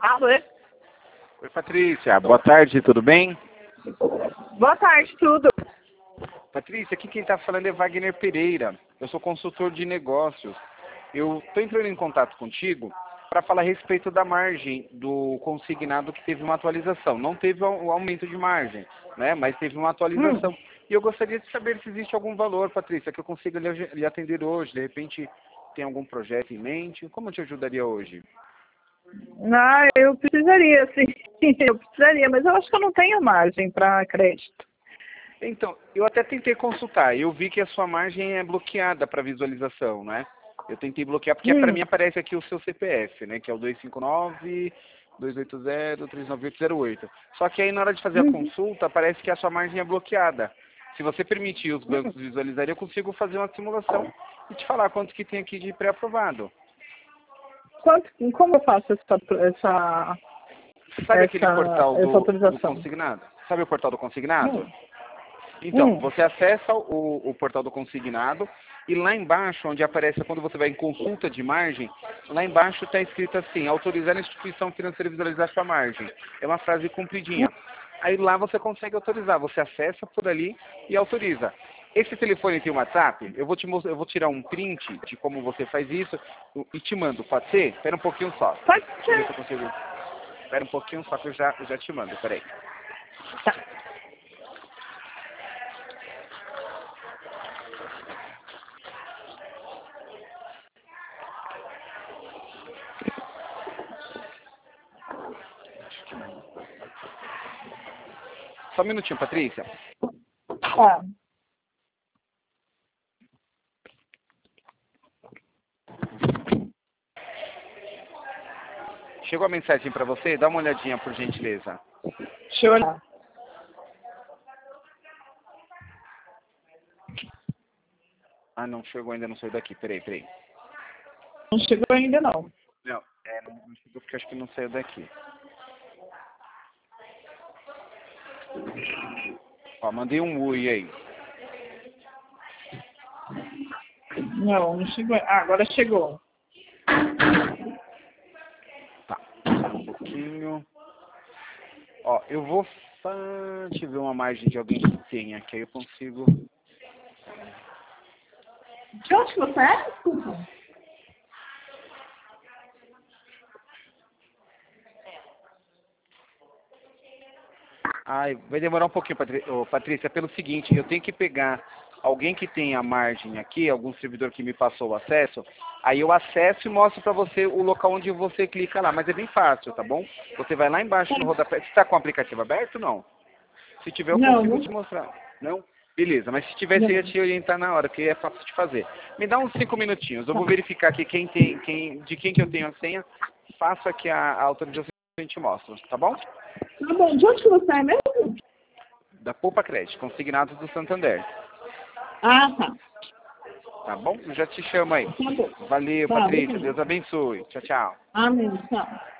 Alô? Oi, Patrícia. Boa tarde, tudo bem? Boa tarde, tudo. Patrícia, aqui quem está falando é Wagner Pereira. Eu sou consultor de negócios. Eu estou entrando em contato contigo para falar a respeito da margem do consignado que teve uma atualização. Não teve um aumento de margem, né? Mas teve uma atualização. E eu gostaria de saber se existe algum valor, Patrícia, que eu consiga lhe atender hoje. De repente, tem algum projeto em mente? Como eu te ajudaria hoje? Ah, eu precisaria, sim. Eu precisaria, mas eu acho que eu não tenho margem para crédito. Então, eu até tentei consultar. Eu vi que a sua margem é bloqueada para visualização, né? Eu tentei bloquear porque para mim aparece aqui o seu CPF, né? Que é o 259-280-39808. Só que aí na hora de fazer a consulta, parece que a sua margem é bloqueada. Se você permitir os bancos visualizarem, eu consigo fazer uma simulação e te falar quanto que tem aqui de pré-aprovado. Como eu faço essa Sabe aquele portal do autorização? consignado? Sabe o portal do consignado? Então, você acessa o portal do consignado e lá embaixo, onde aparece quando você vai em consulta de margem, lá embaixo está escrito assim: autorizar a instituição financeira a visualizar sua margem. É uma frase compridinha. Aí lá você consegue autorizar, você acessa por ali e autoriza. Esse telefone tem um WhatsApp? Eu vou tirar um print de como você faz isso e te mando, pode ser? Espera um pouquinho só. Pode Deixa eu ver ser. se eu consigo. Espera um pouquinho só que eu já te mando, peraí. Tá. Só um minutinho, Patrícia. Tá. Chegou a mensagem para você? Dá uma olhadinha, por gentileza. Deixa eu olhar. Ah, não chegou ainda, não saiu daqui. Peraí. Não chegou ainda, não. Não chegou porque acho que não saiu daqui. Ó, mandei um ui aí. Não chegou. Ah, agora chegou. Tá, espera um pouquinho. Ó, eu vou te ver uma margem de alguém que tenha, que aí eu consigo... De onde que você é? Desculpa. Ai, vai demorar um pouquinho, Patrícia, pelo seguinte, eu tenho que pegar alguém que tenha margem aqui, algum servidor que me passou o acesso, aí eu acesso e mostro para você o local onde você clica lá, mas é bem fácil, tá bom? Você vai lá embaixo no rodapé, você está com o aplicativo aberto ou não? Se tiver eu consigo te mostrar, não? Beleza, mas se tivesse eu ia te orientar na hora, que é fácil de fazer. Me dá uns 5 minutinhos, eu vou verificar aqui de quem que eu tenho a senha, faço aqui a autorização e a gente mostra, tá bom? Tá bom. De onde que você é mesmo? Da Poupa Crédito, consignados do Santander. Ah, tá. Tá bom? Eu já te chamo aí. Tá bom. Valeu, Tá, Patrícia. beleza. Deus abençoe. Tchau, tchau. Amém. Tchau.